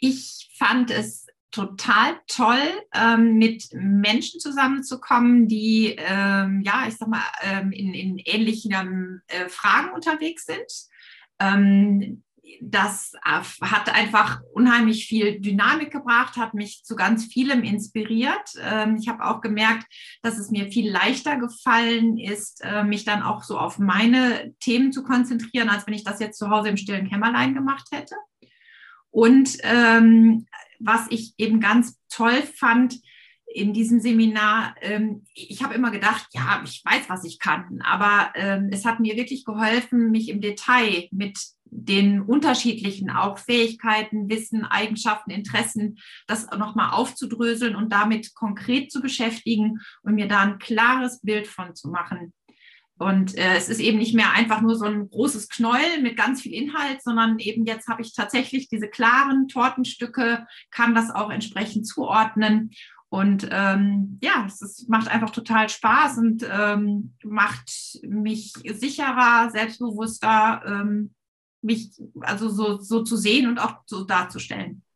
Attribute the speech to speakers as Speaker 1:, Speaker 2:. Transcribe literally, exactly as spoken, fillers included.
Speaker 1: Ich fand es total toll, ähm, mit Menschen zusammenzukommen, die, ähm, ja, ich sag mal, ähm, in, in ähnlichen äh, Fragen unterwegs sind. Ähm, Das äh, hat einfach unheimlich viel Dynamik gebracht, hat mich zu ganz vielem inspiriert. Ähm, ich habe auch gemerkt, dass es mir viel leichter gefallen ist, äh, mich dann auch so auf meine Themen zu konzentrieren, als wenn ich das jetzt zu Hause im stillen Kämmerlein gemacht hätte. Und ähm, was ich eben ganz toll fand in diesem Seminar, ähm, ich habe immer gedacht, ja, ich weiß, was ich kann, aber ähm, es hat mir wirklich geholfen, mich im Detail mit den unterschiedlichen auch Fähigkeiten, Wissen, Eigenschaften, Interessen, das nochmal aufzudröseln und damit konkret zu beschäftigen und mir da ein klares Bild von zu machen. Und äh, es ist eben nicht mehr einfach nur so ein großes Knäuel mit ganz viel Inhalt, sondern eben jetzt habe ich tatsächlich diese klaren Tortenstücke, kann das auch entsprechend zuordnen. Und ähm, ja, es ist, macht einfach total Spaß und ähm, macht mich sicherer, selbstbewusster, ähm, mich also so, so zu sehen und auch so darzustellen.